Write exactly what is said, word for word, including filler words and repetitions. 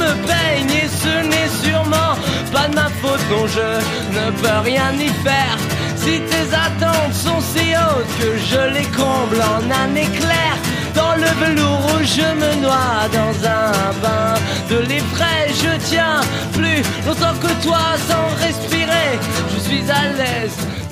me peigne et ce n'est sûrement pas de ma faute, non je ne peux rien y faire. Si tes attentes sont si hautes que je les comble en un éclair, dans le velours où je me noie dans un bain de lait frais, je tiens plus longtemps que toi sans respirer. Je suis à l'aise